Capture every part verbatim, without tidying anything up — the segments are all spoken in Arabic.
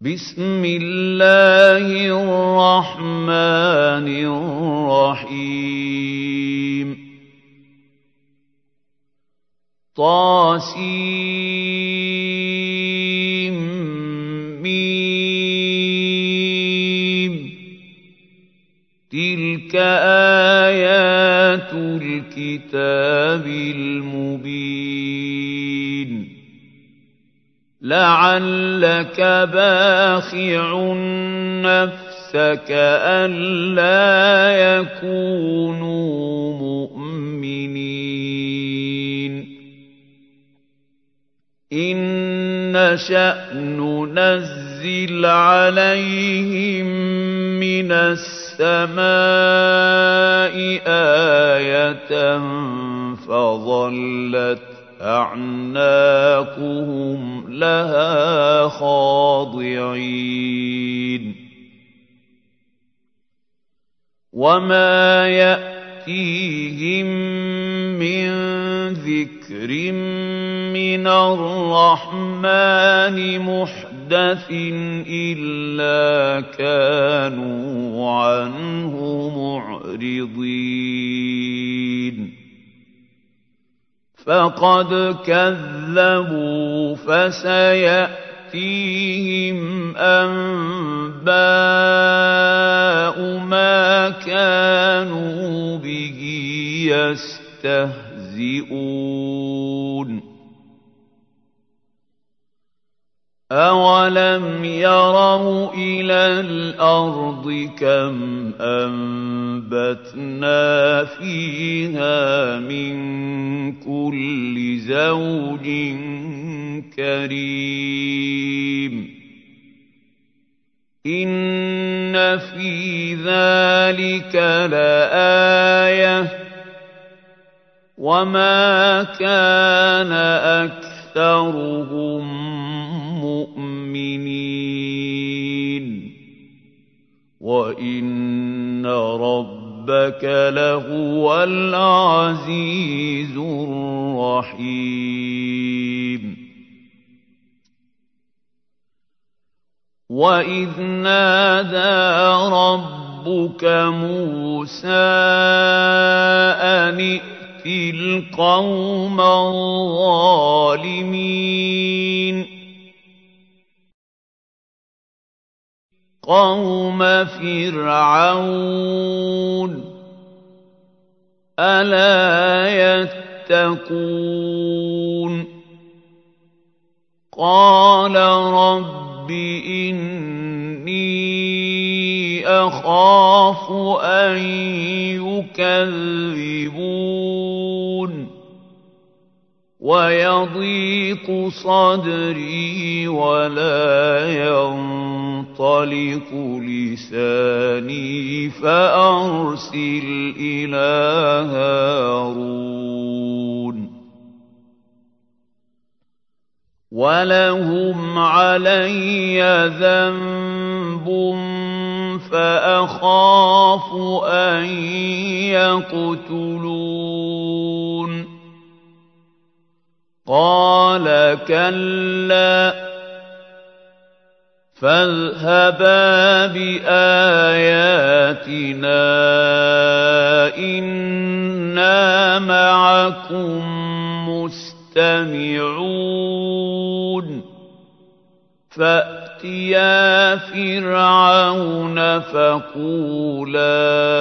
بسم الله الرحمن الرحيم طاسيم ميم تلك آيات الكتاب المبين لعلك باخع نفسك ألا يكونوا مؤمنين إن نشأ ننزل عليهم من السماء آية فظلت أعناقهم لها خاضعين وما يأتيهم من ذكر من الرحمن محدث إلا كانوا عنه معرضين فقد كذبوا فسيأتيهم أنباء ما كانوا به يستهزئون أولم يروا إلى الأرض كم أنبتنا فيها من كل زوج كريم إن في ذلك لآية وما كان أكثرهم مؤمنين وإن ربك لهو العزيز الرحيم وإذ نادى ربك موسى أن ائت القوم الظالمين قوم فرعون ألا يتقون قال رب إني أخاف أن يكذبون ويضيق صدري ولا ينطلق لساني فأرسل إلى هارون ولهم علي ذنب فأخاف أن يقتلون قال كلا فاذهبا بآياتنا إنا معكم مستمعون فأتيا فرعون فقولا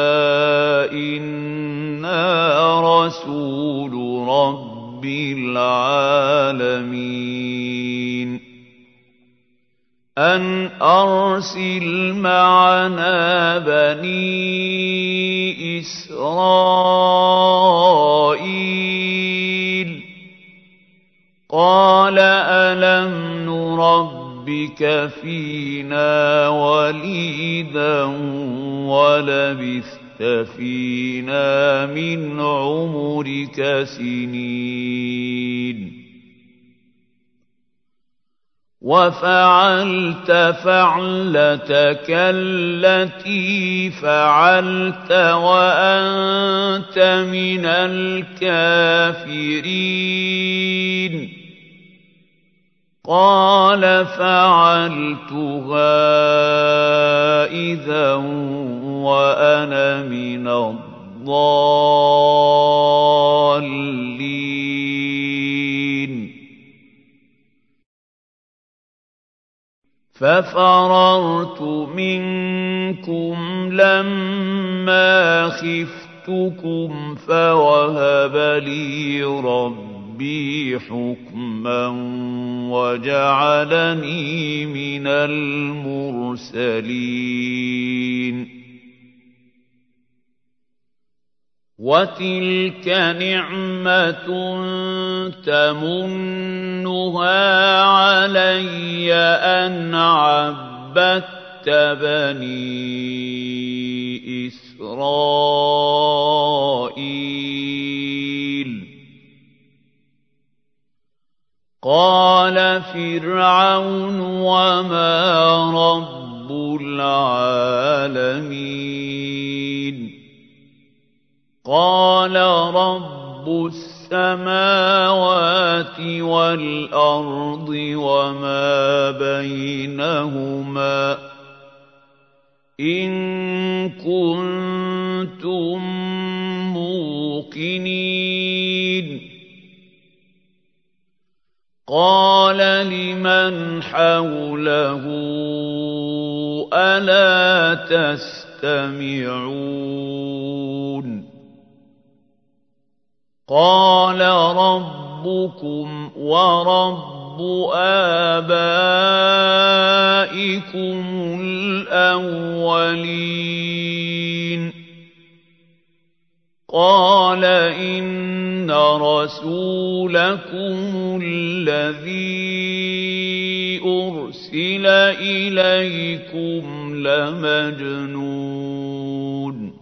إنا رسول رب العالمين أن أرسل معنا بني إسرائيل قال ألم نربك فينا وليدا ولبثت فينا من عمرك سنين وفعلت فعلتك التي فعلت وأنت من الكافرين قال فعلتها إذا وأنا من الضالين ففررت منكم لما خفتكم فوهب لي ربي حكما وجعلني من المرسلين وتلك نعمة تمنها علي أن عبدت بني إسرائيل قال فرعون وما رب العالمين قال رب السماوات والأرض وما بينهما إن كنتم موقنين قال لمن حوله ألا تستمعون قال ربكم ورب آبائكم الأولين قال إن رسولكم الذي أرسل إليكم لمجنون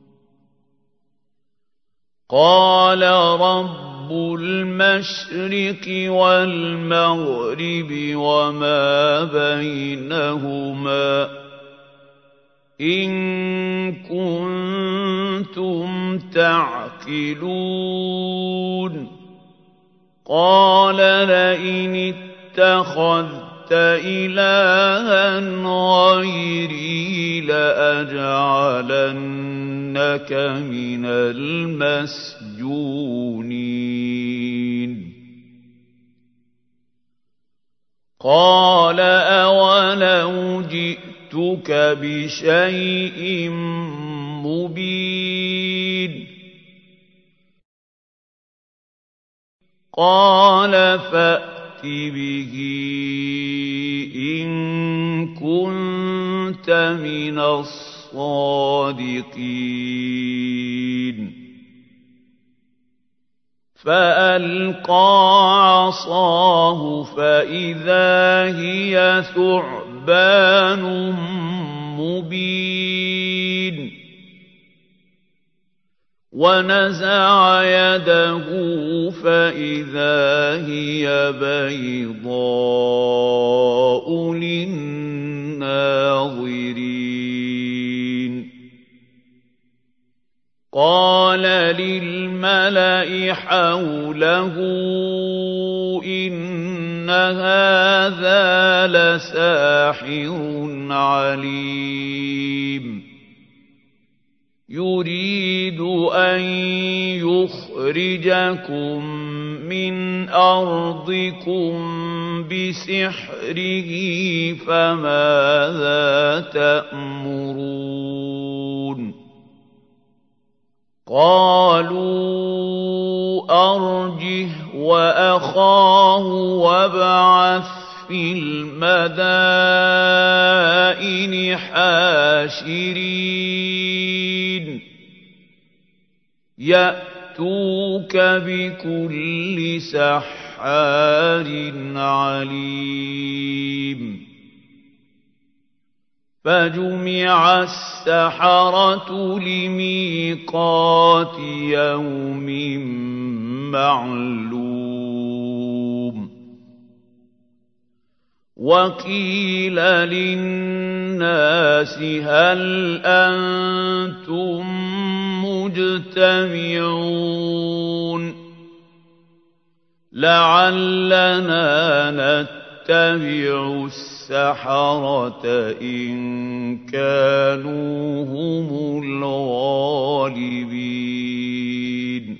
قال رب المشرق والمغرب وما بينهما إن كنتم تعقلون قال لئن اتخذت إلها غيري لأجعلنك من المسجونين قال أولو جئتك بشيء مبين قال فأت به إن كنت من الصادقين فألقى عصاه فإذا هي ثعبان مبين ونزع يده فإذا هي بيضاء للناظرين قال للملأ حوله إن هذا لساحر عليم يريد أن يخرجكم من أرضكم بسحره فماذا تأمرون قالوا أرجه وأخاه وابعث في المدائن حاشرين يأتوك بكل سحار عليم فجمع السحرة لميقات يوم معلوم وقيل للناس هل أنتم مجتمعون لعلنا فَأَتَّبِعُ السَّحَرَةَ إِن كَانُوا هُمُ الْغَالِبِينَ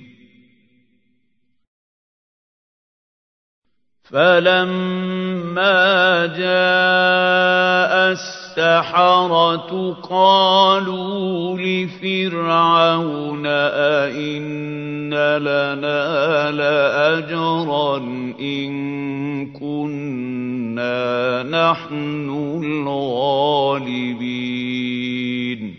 فَلَمَّا جَاءَ السَّحَرَةُ قَالُوا لِفِرْعَوْنَ أَئِنَّ لَنَا لَأَجْرًا إِن كُنَّا نَحْنُ الْغَالِبِينَ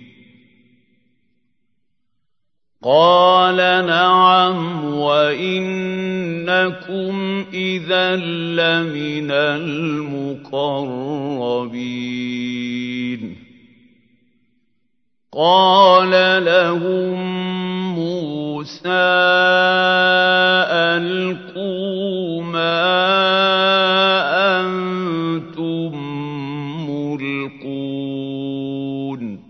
قَالَ نَعَمْ وَإِنَّكُمْ إِذًا لَّمِنَ الْمُقَرَّبِينَ قَالَ لَهُم مُّوسَىٰ أَلْقُوا مَا أَنتُم مُّلْقُونَ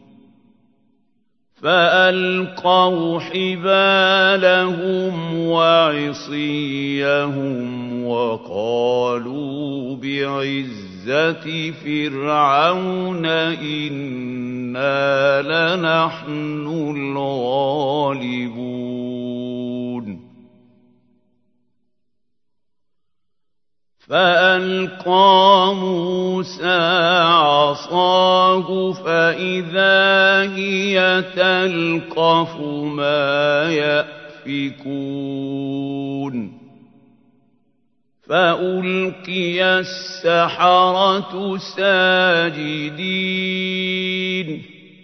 فَأَلْقَوْا حِبَالَهُمْ وَعِصِيَّهُمْ وَقَالُوا بِعِزَّةِ فِرْعَوْنَ إِنَّا لَنَحْنُ الْغَالِبُونَ فَأَلْقَىٰ مُوسَىٰ عَصَاهُ فَإِذَا هِيَ تَلْقَفُ مَا يَأْفِكُونَ فَأُلْقِيَ السَّحَرَةُ سَاجِدِينَ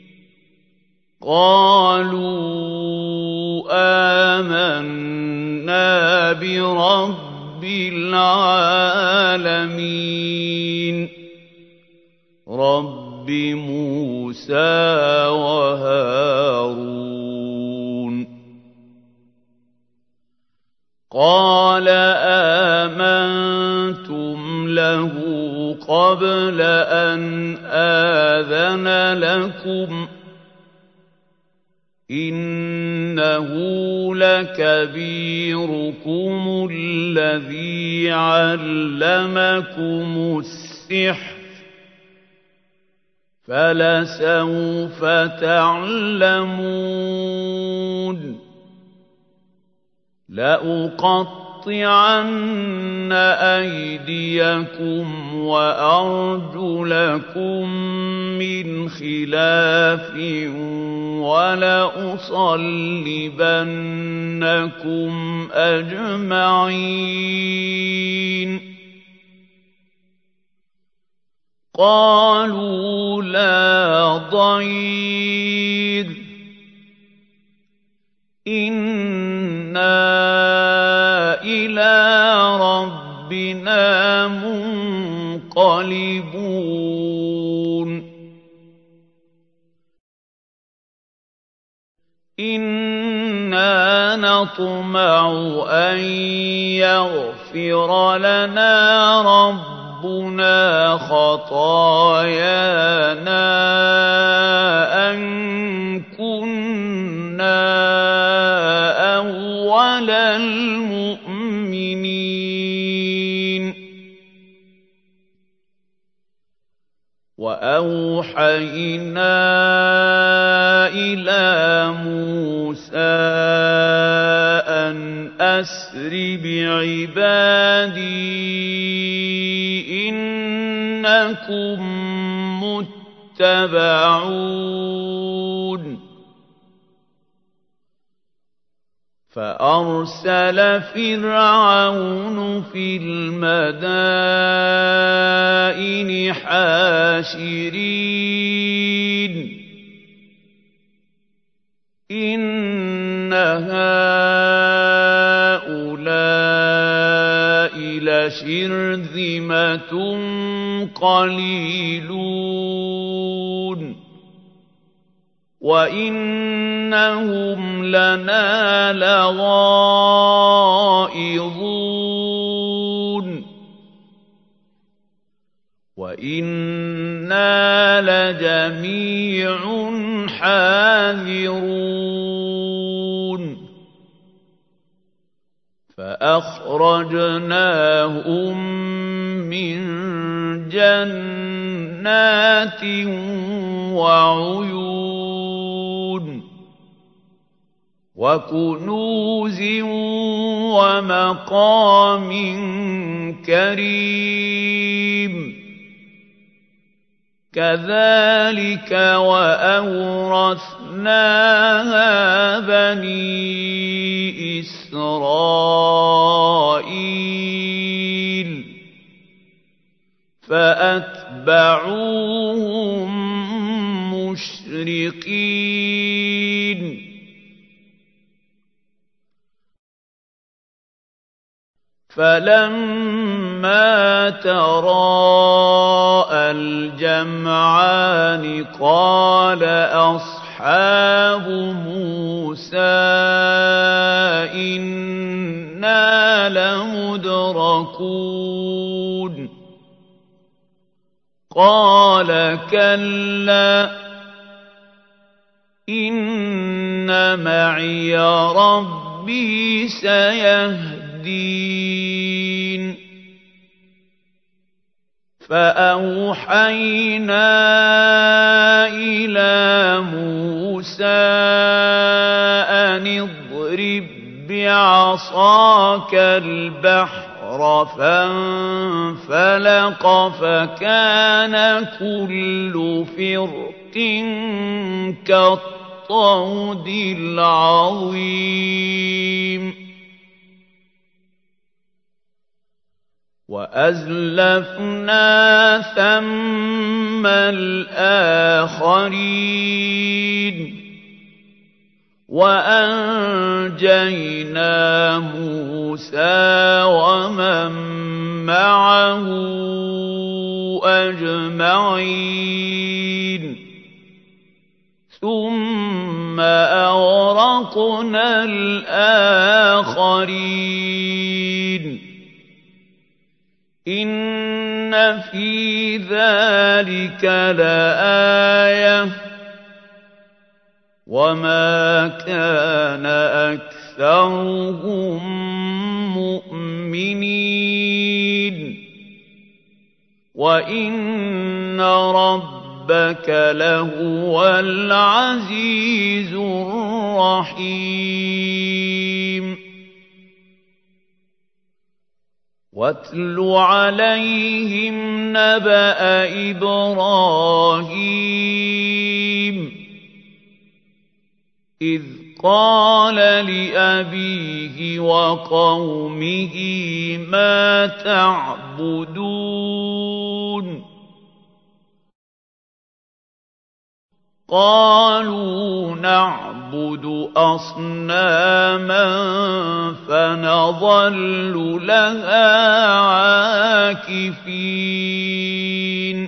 قَالُوا آمَنَّا بِرَبِّ رَبِّ الْعَالَمِينَ رَبِّ مُوسَىٰ وَهَارُونَ قَالَ آمَنتُمْ لَهُ قَبْلَ أَنْ آذَنَ لَكُمْ إِنَّهُ لَكَبِيرُكُمُ الَّذِي عَلَّمَكُمُ السِّحْرَ فَلَسَوْفَ تَعْلَمُونَ لَأُقَطِّعَنَّ أَيْدِيَكُمْ وَأَرْجُلَكُم مِّنْ خِلَافٍ وَلَأُصَلِّبَنَّكُمْ أَجْمَعِينَ قَالُوا لَا ضَيْرَ إِنَّا إِلَىٰ رَبِّنَا مُنقَلِبُونَ إِنَّا نَطْمَعُ أَن يَغْفِرَ لَنَا رَبُّنَا خَطَايَانَا أَن كُنَّا أَوَّلَ الْمُؤْمِنِينَ وَأَوْحَيْنَا إِلَىٰ مُوسَىٰ أَنْ أَسْرِ بِعِبَادِي إِنَّكُم مُّتَّبَعُونَ فَأَرْسَلَ فِرْعَوْنُ فِي الْمَدَائِنِ حَاشِرِينَ إِنَّ هَٰؤُلَاءِ لَشِرْذِمَةٌ قَلِيلُونَ وَإِنَّهُمْ لَنَا لَغَائِظُونَ وَإِنَّا لَجَمِيعٌ حَاذِرُونَ فَأَخْرَجْنَاهُم مِّن جَنَّاتٍ وَعُيُونٍ وَكُنُوزٍ وَمَقَامٍ كَرِيمٍ كَذَٰلِكَ وَأَوْرَثْنَاهَا بَنِي إِسْرَائِيلَ فَأَتْبَعُوهُم مُّشْرِقِينَ فَلَمَّا تَرَاءَى الْجَمْعَانِ قَالَ أَصْحَابُ مُوسَىٰ إِنَّا لَمُدْرَكُونَ قَالَ كَلَّا إِنَّ مَعِيَ رَبِّي سَيَهْدِينِ فَأَوْحَيْنَا إِلَىٰ مُوسَىٰ أَنِ اضْرِب بِّعَصَاكَ الْبَحْرَ فَانفَلَقَ فَكَانَ كُلُّ فِرْقٍ كَالطَّوْدِ الْعَظِيمِ وَأَزْلَفْنَا ثَمَّ الْآخَرِينَ وَأَنجَيْنَا مُوسَىٰ وَمَن مَّعَهُ أَجْمَعِينَ ثُمَّ أَغْرَقْنَا الْآخَرِينَ إِنَّ فِي ذَٰلِكَ لَآيَةً وَمَا كَانَ أَكْثَرُهُم مُّؤْمِنِينَ وَإِنَّ رَبَّكَ لَهُوَ الْعَزِيزُ الرَّحِيمُ وَاتْلُ عَلَيْهِمْ نَبَأَ إِبْرَاهِيمَ إِذْ قَالَ لِأَبِيهِ وَقَوْمِهِ مَا تَعْبُدُونَ قَالُوا نَعْبُدُ أَصْنَامًا فَنَظَلُّ لَهَا عَاكِفِينَ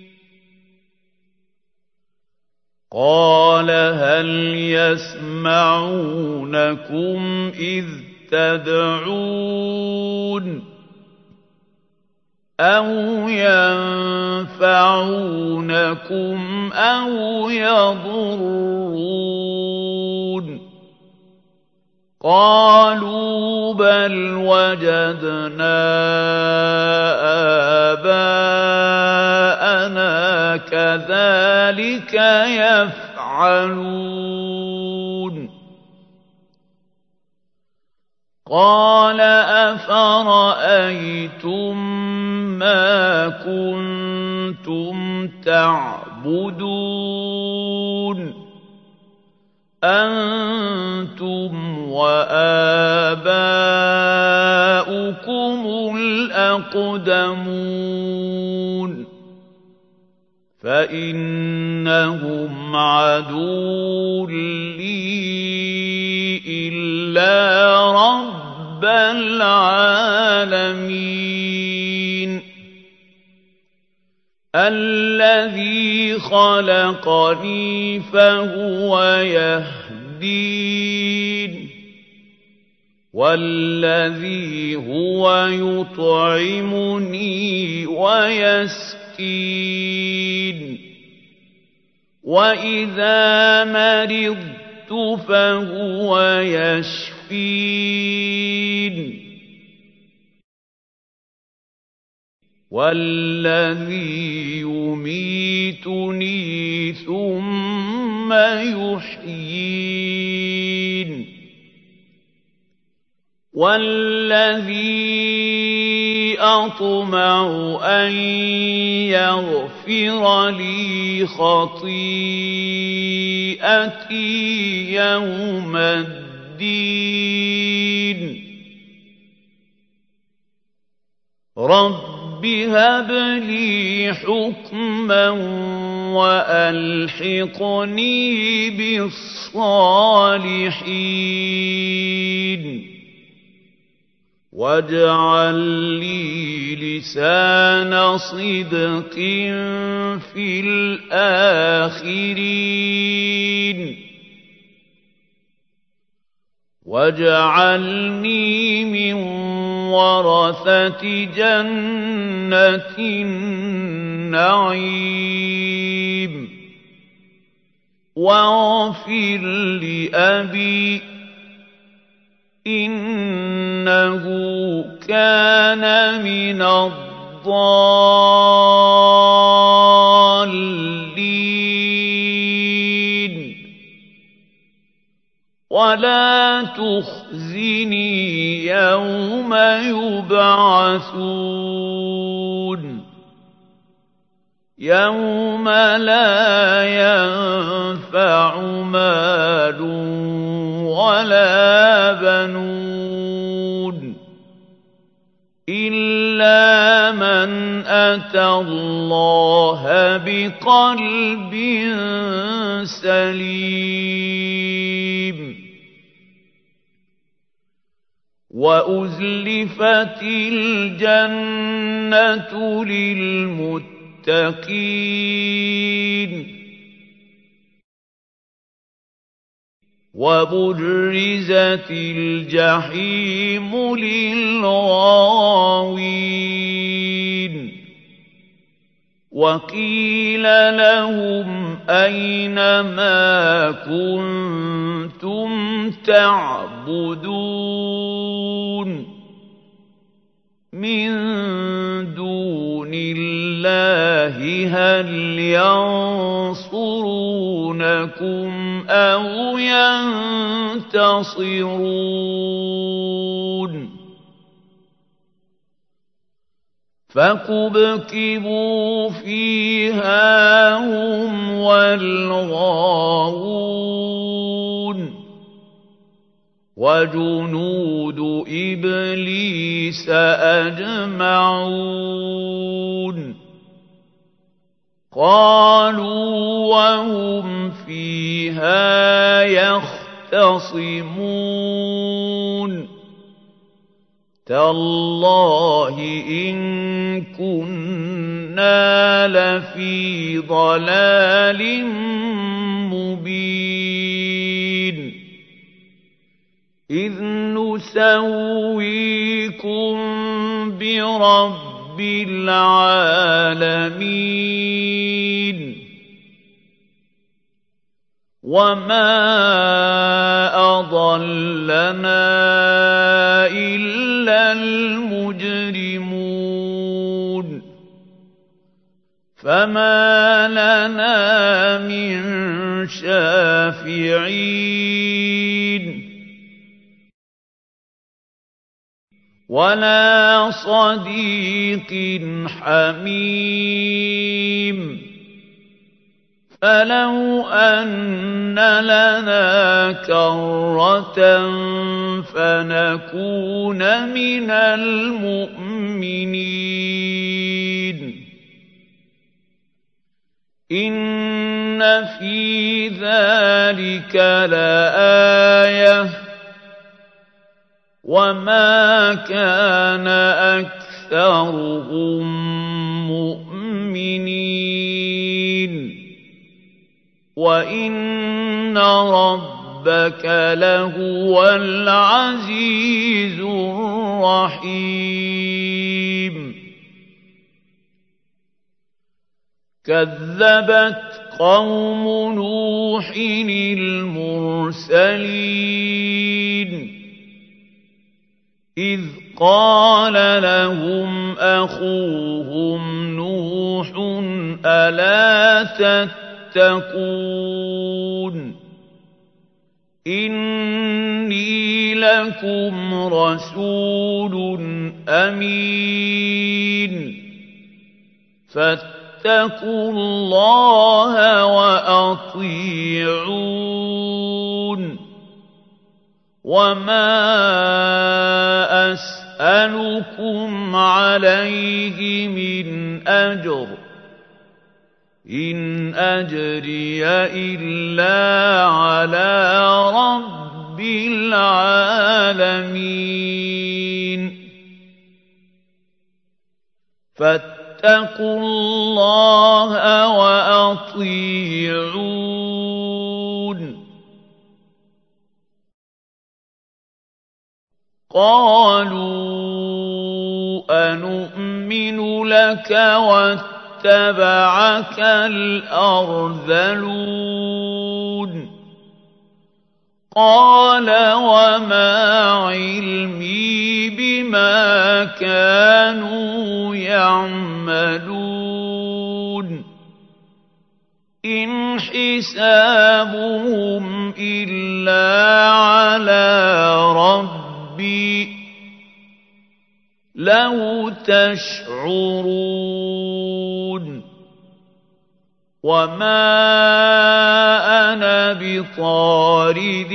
قَالَ هَلْ يَسْمَعُونَكُمْ إِذْ تَدْعُونَ أَوْ يَنفَعُونَكُمْ أَوْ يَضُرُّونَ قَالُوا بَلْ وَجَدْنَا آبَاءَنَا كَذَٰلِكَ يَفْعَلُونَ قَالَ أَفَرَأَيْتُم مَّا كُنتُمْ تَعْبُدُونَ أَنتُمْ وَآبَاؤُكُمُ الْأَقْدَمُونَ فَإِنَّهُمْ عَدُوٌّ لِّي إِلَّا رَبَّ الْعَالَمِينَ الَّذِي خَلَقَنِي فَهُوَ يَهْدِينِ وَالَّذِي هُوَ يُطْعِمُنِي وَيَسْقِينِ وَإِذَا مَرِضْتُ فَهُوَ يَشْفِينِ وَالَّذِي يُمِيتُنِي ثُمَّ يُحْيِينِ وَالَّذِي أَطْمَعُ أَن يَغْفِرَ لِي خَطِيئَتِي يَوْمَ الدِّينِ رَبِّ هَبْ لِي حُكْمًا وَأَلْحِقْنِي بِالصَّالِحِينَ وَاجْعَل لِّي لِسَانَ صِدْقٍ فِي الْآخِرِينَ وَاجْعَلْنِي مِن وَرَثَةِ جَنَّةِ النَّعِيمِ وَاغْفِرْ لِأَبِي إِنَّهُ كَانَ مِنَ الضَّالِّينَ وَلَا تُخْزِنِي يَوْمَ يُبْعَثُونَ يَوْمَ لَا يَنفَعُ مَالٌ وَلَا بَنُونَ إِلَّا مَنْ أَتَى اللَّهَ بِقَلْبٍ سَلِيمٍ وَأُزْلِفَتِ الْجَنَّةُ لِلْمُتَّقِينَ وَبُرِّزَتِ الْجَحِيمُ لِلْغَاوِينَ وَقِيلَ لَهُمْ أَيْنَ مَا كُنتُمْ تَعْبُدُونَ مِن دُونِ اللَّهِ هَلْ يَنصُرُونَكُمْ أَوْ يَنتَصِرُونَ فَكُبْكِبُوا فِيهَا هُمْ وَالْغَاوُونَ وَجُنُودُ إِبْلِيسَ أَجْمَعُونَ قَالُوا وَهُمْ فِيهَا يَخْتَصِمُونَ تَاللَّهِ إِن كُنَّا لَفِي ضَلَالٍ مُّبِينٍ إِذْ نُسَوِّيكُم بِرَبِّ الْعَالَمِينَ وَمَا أَضَلَّنَا إِلَّا الْمُجْرِمُونَ فَمَا لَنَا مِن شَافِعِينَ وَلَا صَدِيقٍ حَمِيمٍ فَلَوْ أَنَّ لَنَا كَرَّةً فَنَكُونَ مِنَ الْمُؤْمِنِينَ إِنَّ فِي ذَلِكَ لَآيَةً وَمَا كَانَ أَكْثَرُهُم مُّؤْمِنِينَ وَإِنَّ رَبَّكَ لَهُوَ الْعَزِيزُ الرَّحِيمُ كَذَّبَتْ قَوْمُ نُوحٍ الْمُرْسَلِينَ إِذْ قال لهم أخوهم نوح ألا تتقون إني لكم رسول أمين فاتقوا الله وأطيعون وما أسألكم عليه من أجر إن أجري إلا على رب العالمين فاتقوا الله وأطيعون قالوا أنؤمن لك واتبعك الأرذلون قال وما علمي بما كانوا يعملون إن حسابهم إلا على ربي لو تشعرون وما أنا بطارد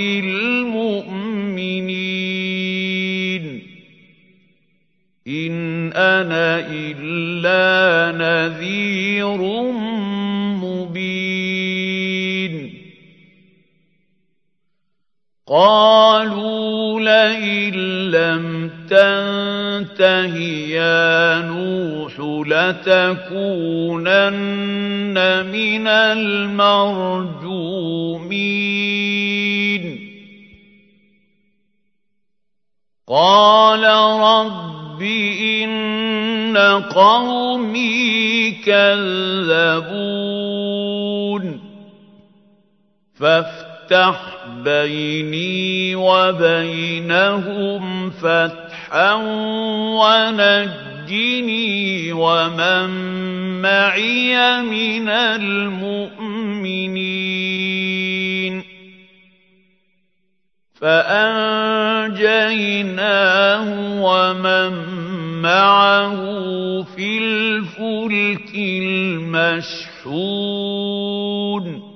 المؤمنين إن أنا إلا نذير مبين قالوا لئن لم تنته يا نوح لتكونن من المرجومين قال رب إن قومي كذبون فافتح بيني وبينهم فتحا ونجني ومن معي من المؤمنين فأنجيناه ومن معه في الفلك المشحون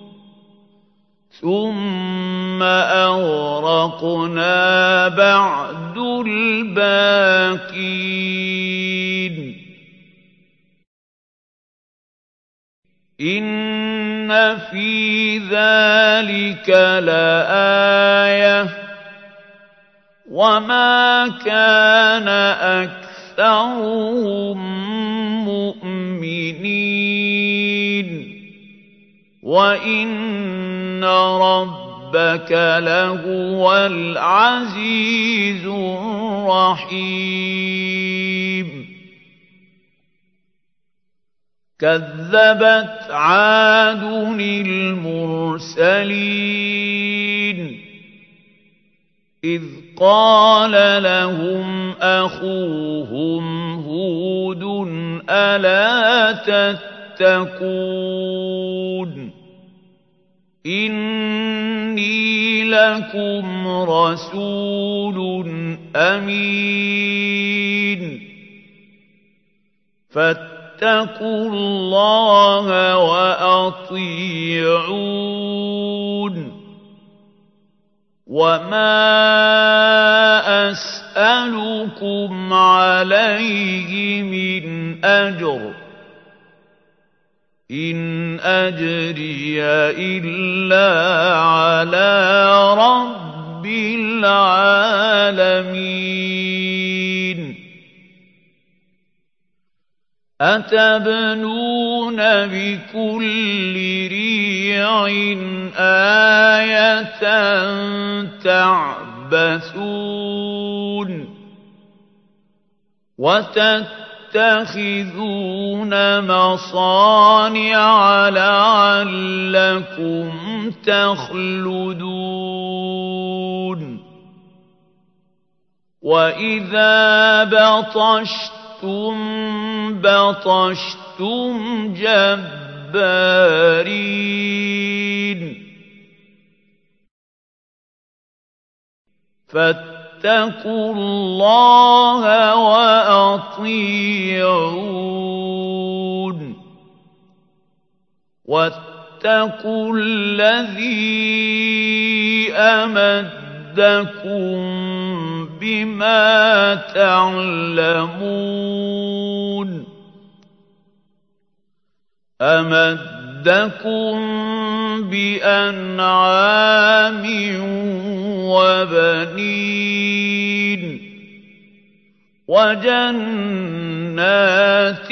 ثم أغرقنا بعد الباقين إن في ذلك لآية وما كان أكثرهم مؤمنين وإن ربك لهو العزيز الرحيم كذبت عاد المرسلين إذ قال لهم أخوهم هود ألا تتقون إني لكم رسول أمين فاتقوا الله وأطيعون وما أسألكم عليه من أجر إن أجري إلا على رب العالمين أتبنون بكل ريع آية تعبثون وتتخذون مصانع لعلكم تخلدون وَإِذَا بَطَشْتُم بَطَشْتُمْ جَبَّارِينَ فَاتَّقُوا اللَّهَ وَأَطِيعُونِ وَاتَّقُوا الَّذِي أَمَدَّكُم بِمَا تَعْلَمُونَ أَمَدَّكُم بِأَنْعَامٍ وَبَنِينَ وَجَنَّاتٍ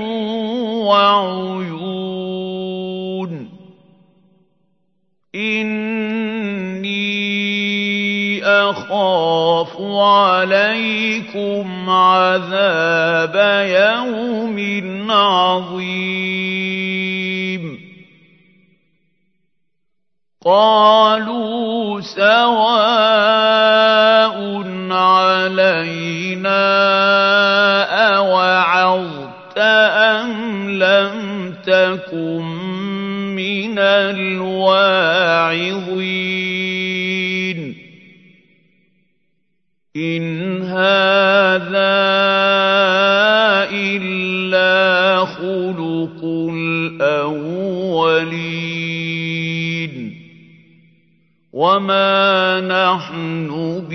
وَعُيُونٍ إِنِّي أَخَافُ عَلَيْكُمْ عَذَابَ يَوْمٍ عَظِيمٍ قَالُوا سَوَاءٌ عَلَيْنَا أَوَعَظْتَ أَمْ لَمْ تَكُن مِّنَ الْوَاعِظِينَ إِنْ هَٰذَا إِلَّا خُلُقُ الْأَوَّلِينَ وَمَا نَحْنُ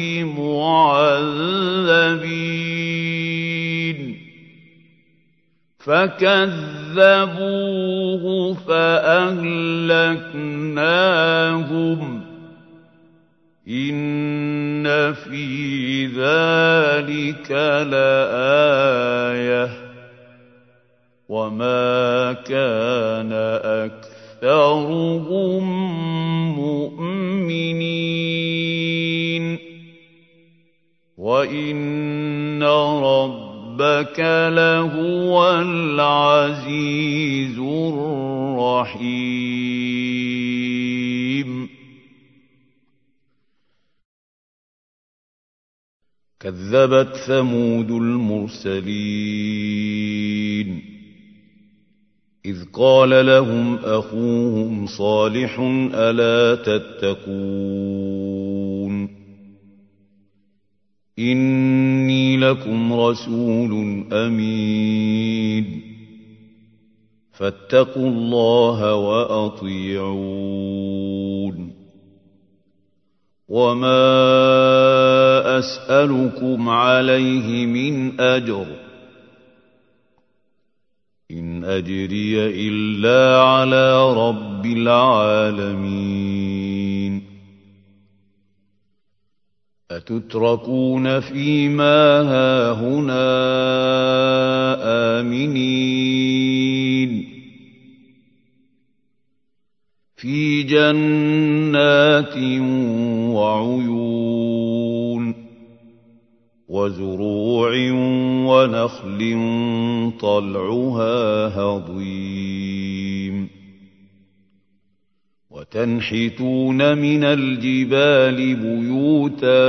بِمُعَذَّبِينَ فَكَذَّبُوهُ فَأَهْلَكْنَاهُمْ إِنَّ فِي ذَلِكَ لَآيَةً وَمَا كَانَ أَكْثَرُهُم مُّؤْمِنِينَ وَإِنَّ رَبَّكَ لَهُوَ الْعَزِيزُ الرَّحِيمُ كَذَّبَتْ ثَمُودُ الْمُرْسَلِينَ إِذْ قَالَ لَهُمْ أَخُوهُمْ صَالِحٌ أَلَا تَتَّقُونَ إِنِّي لَكُمْ رَسُولٌ أَمِينٌ فَاتَّقُوا اللَّهَ وَأَطِيعُونِ وَمَا أَسْأَلُكُمْ عَلَيْهِ مِنْ أَجْرٍ إِنْ أَجْرِيَ إِلَّا عَلَى رَبِّ الْعَالَمِينَ أَتُتْرَكُونَ فِيمَا هَاهُنَا آمِنِينَ فِي جَنَّاتٍ وَعُيُونٍ وَزُرُوعٍ وَنَخْلٍ طَلْعُهَا هَضِيمٌ وَتَنْحِتُونَ مِنَ الْجِبَالِ بُيُوتًا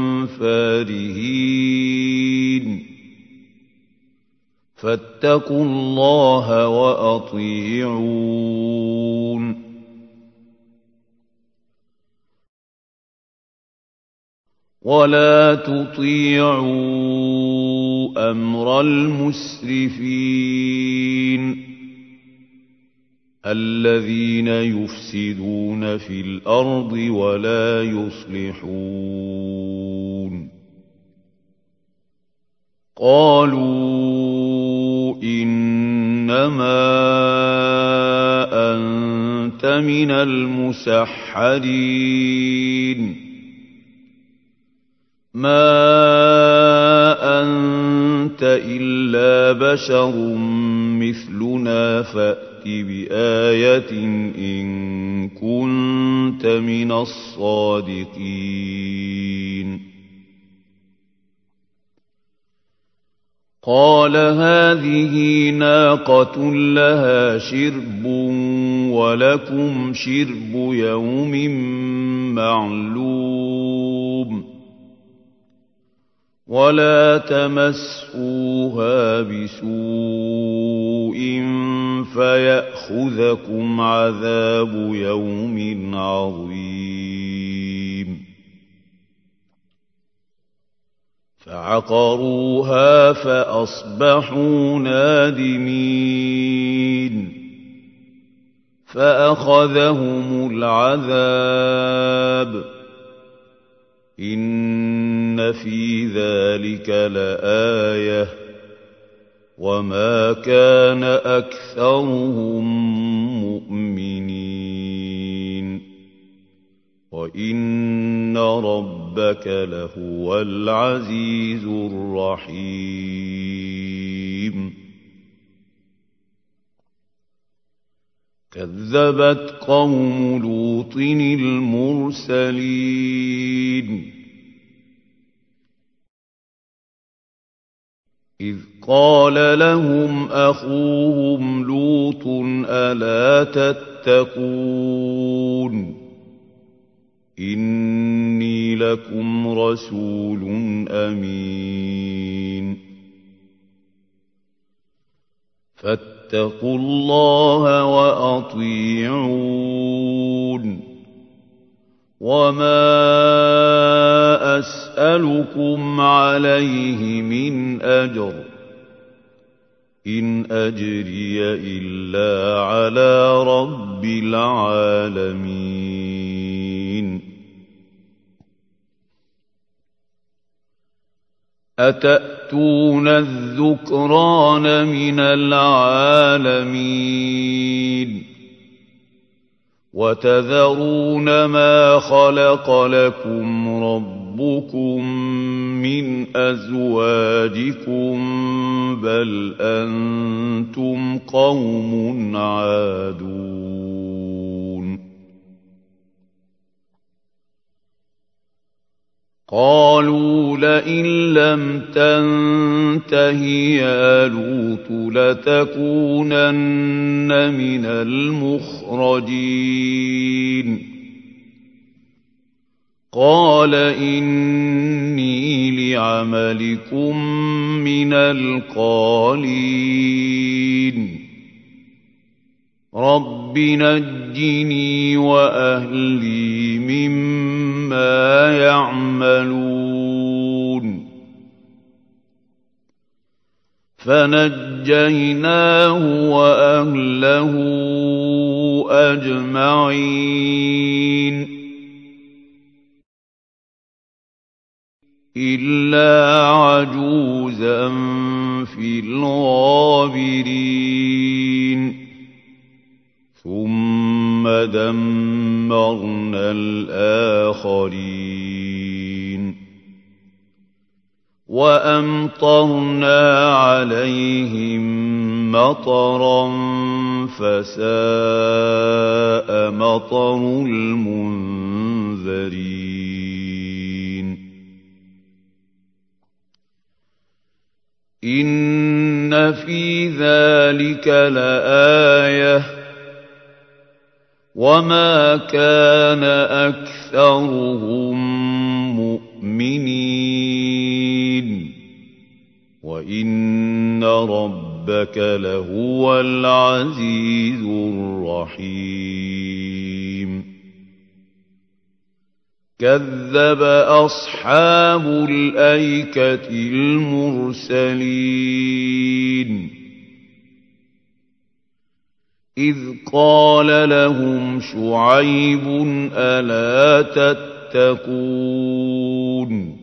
فَارِهِينَ فَاتَّقُوا اللَّهَ وَأَطِيعُونِ وَلَا تُطِيعُوا أَمْرَ الْمُسْرِفِينَ الَّذِينَ يُفْسِدُونَ فِي الْأَرْضِ وَلَا يُصْلِحُونَ قَالُوا إِنَّمَا أَنتَ مِنَ الْمُسَحَّرِينَ مَا أَنتَ إِلَّا بَشَرٌ مِثْلُنَا فَأْتِ بِآيَةٍ إِن كُنتَ مِنَ الصَّادِقِينَ قَالَ هَٰذِهِ نَاقَةٌ لَهَا شِرْبٌ وَلَكُمْ شِرْبُ يَوْمٍ مَّعْلُومٍ ولا تمسوها بسوء فيأخذكم عذاب يوم عظيم فعقروها فأصبحوا نادمين فأخذهم العذاب إن في ذلك لآية وما كان أكثرهم مؤمنين وإن ربك لهو العزيز الرحيم كذبت قوم لوط المرسلين إذ قال لهم أخوهم لوط ألا تتقون إني لكم رسول أمين فاتقوا الله وأطيعون وما أسألكم عليه من أجر إن أجري إلا على رب العالمين أتأتون الذكران من العالمين وتذرون ما خلق لكم ربكم من أزواجكم بل أنتم قوم عادون قالوا لئن لم تنته يا لوط لتكونن من المخرجين قال إني لعملكم من القالين رب نجني وأهلي مما يعملون فنجيناه وأهله أجمعين إلا عجوزا في الغابرين ثم دمرنا الآخرين وأمطرنا عليهم مطرا فساء مطر المنذرين إن في ذلك لآية وما كان أكثرهم مؤمنين وإن ربك لهو العزيز الرحيم كذب أصحاب الأيكة المرسلين إذ قال لهم شعيب ألا تتقون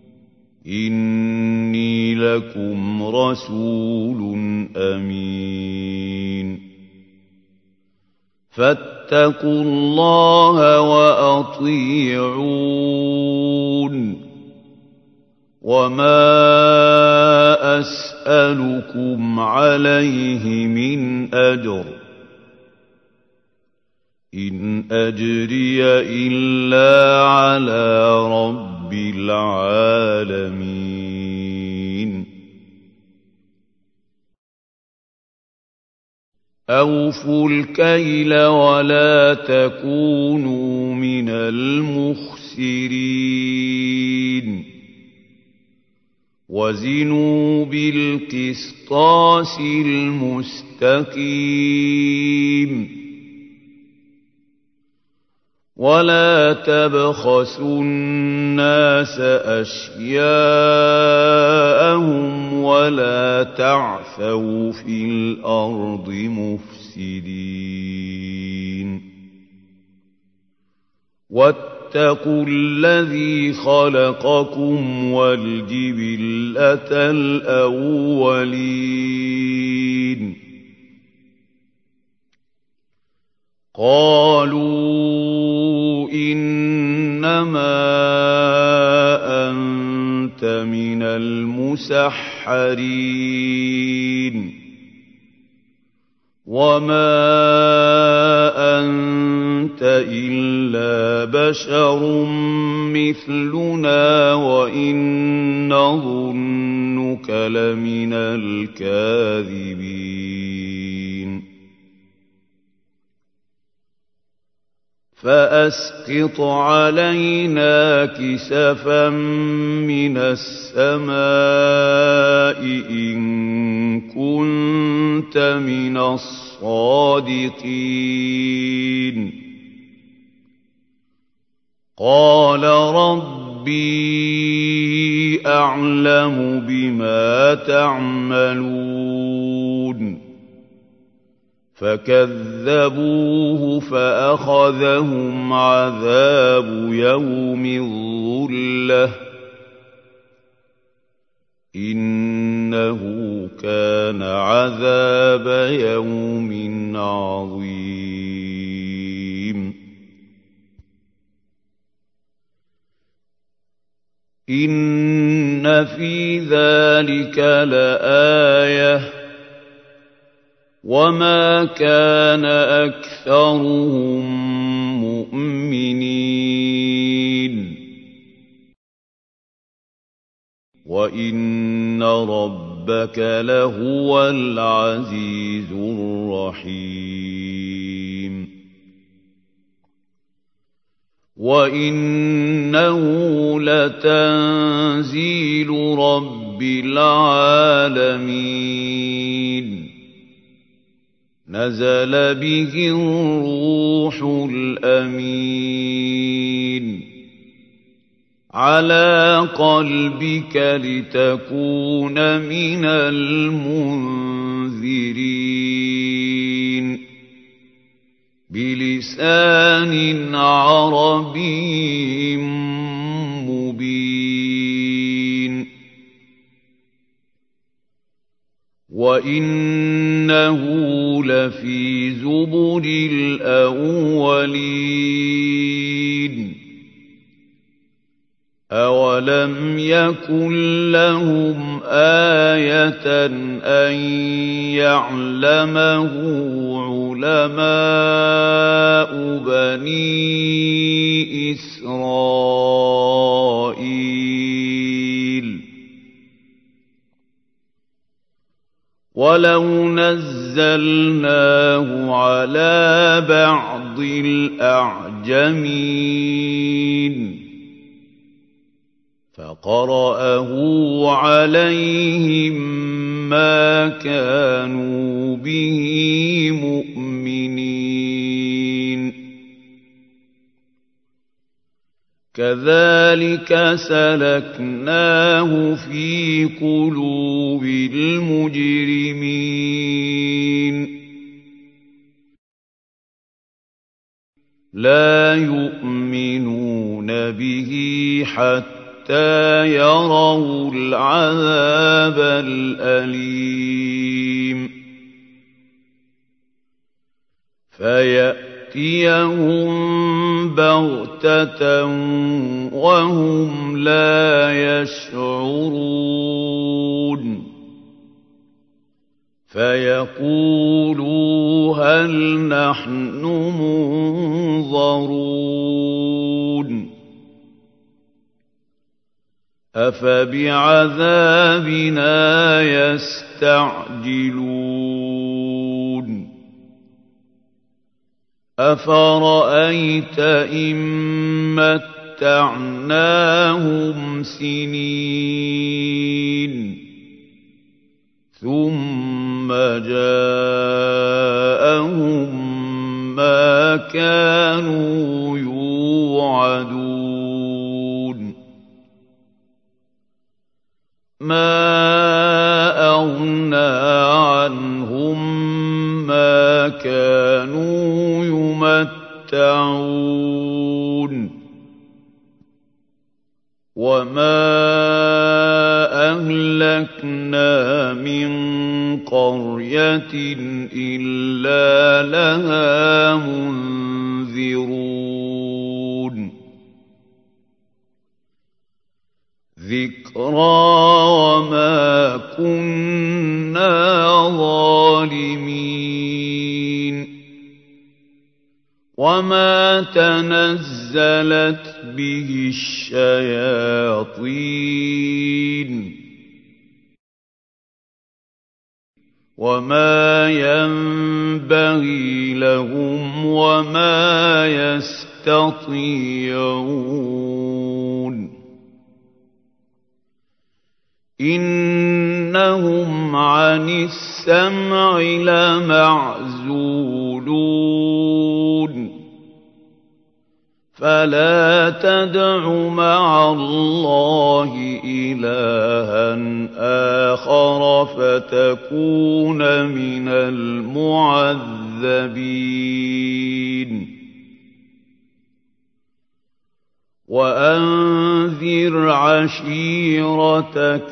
إني لكم رسول أمين فاتقوا الله وأطيعون وما أسألكم عليه من أجر إن أجري إلا على رب العالمين أوفوا الكيل ولا تكونوا من المخسرين وزنوا بالقسطاس المستقيم ولا تبخسوا الناس أشياءهم ولا تعثوا في الأرض مفسدين واتقوا الذي خلقكم والجبلة الأولين قالوا إنما أنت من المسحرين وما أنت إلا بشر مثلنا وإن نظنك لمن الكاذبين فأسقط علينا كسفا من السماء إن كنت من الصادقين قال ربي أعلم بما تعملون فكذبوه فأخذهم عذاب يوم الظلة إنه كان عذاب يوم عظيم إن في ذلك لآية وما كان أكثرهم مؤمنين وإن ربك لهو العزيز الرحيم وإنه لتنزيل رب العالمين نزل به الروح الأمين على قلبك لتكون من المنذرين بلسان عربي مبين وإنه لفي زبر الأولين أولم يكن لهم آية أن يعلمه علماء بني إسرائيل ولو نزلناه على بعض الأعجمين فقرأه عليهم ما كانوا به مؤمنين كذلك سلكناه في قلوب المجرمين لا يؤمنون به حتى حتى يروا العذاب الأليم فيأتيهم بغتة وهم لا يشعرون فيقولوا هل نحن منظرون أفبعذابنا يستعجلون أفرأيت إن متعناهم سنين ثم جاءهم ما كانوا يوعدون ما أغنى عنهم ما كانوا يمتعون وما أهلكنا من قرية إلا لها منذرون ذكرى وما كنا ظالمين وما تنزلت به الشياطين وما ينبغي لهم وما يستطيعون إنهم عن السمع لمعزولون فلا تدع مع الله إلها آخر فتكون من المعذبين وأنذر عشيرتك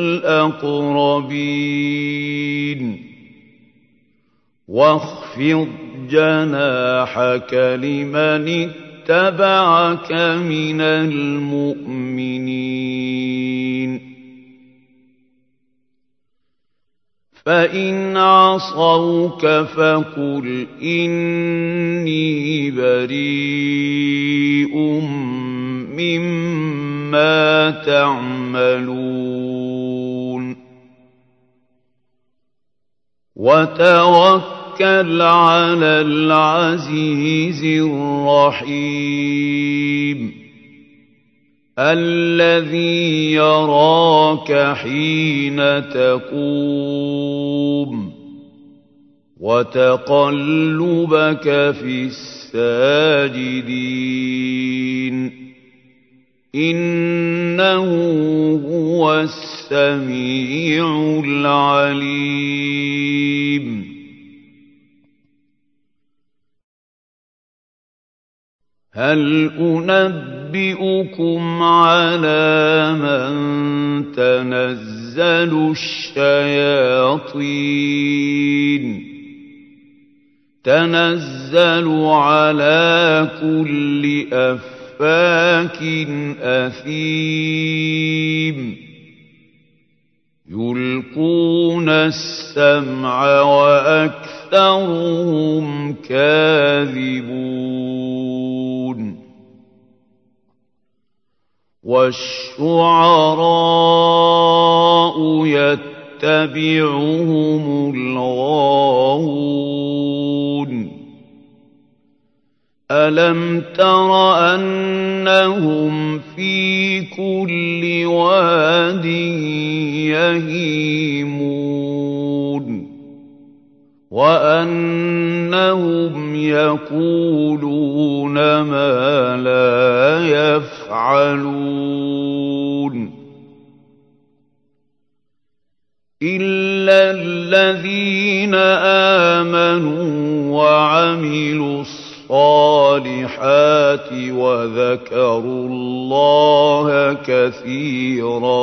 الأقربين واخفض جناحك لمن اتبعك من المؤمنين فإن عصوك فقل إني بريء مما تعملون وتوكل على العزيز الرحيم الذي يراك حين تقوم وتقلبك في الساجدين إنه هو السميع العليم هل أنبئكم على من تنزل الشياطين تنزل على كل أفاك أثيم يلقون السمع وأكثرهم كاذبون والشعراء يتبعهم الغاوون ألم تر أنهم في كل واد يهيمون وأنهم يقولون ما لا يفعلون إلا الذين آمنوا وعملوا الصالحات وذكروا الله كثيرا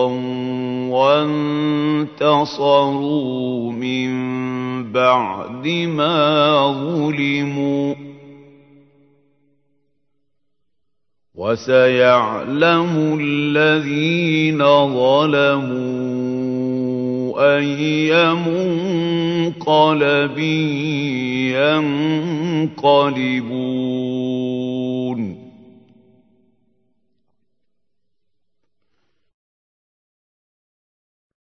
وانتصروا من بعد ما ظلموا وسيعلم الذين ظلموا أي منقلب ينقلبون